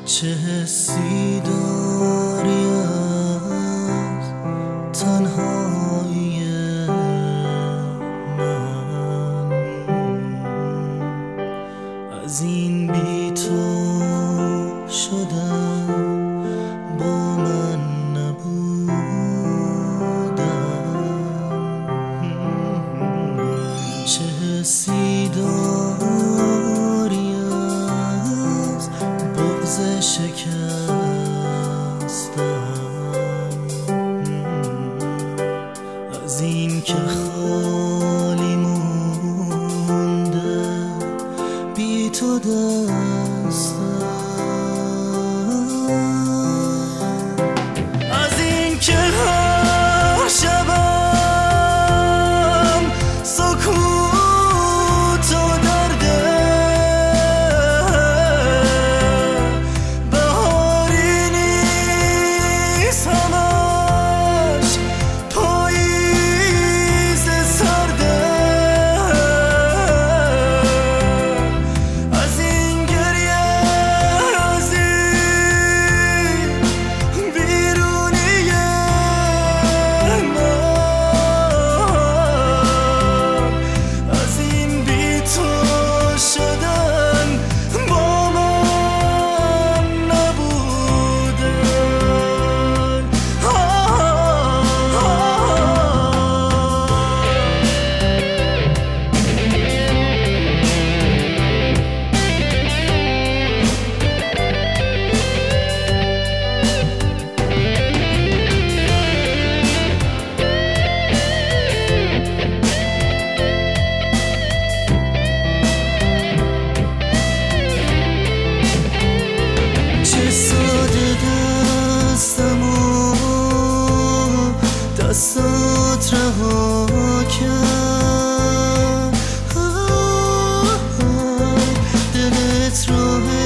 چه حسی داری از تنهایی من، از این بی تو شدن با من نبودن. چه حسی داری از بغض شکستم، از این که خالی مونده بی تو دستم، از این که هر شبم سکوت و درده، بهاری نیست همش پاییز سرده، از این گریه از این بیرونی من، از این بی تو شدن با من نبودن. چه ساده دستات رها کرد، دلت راه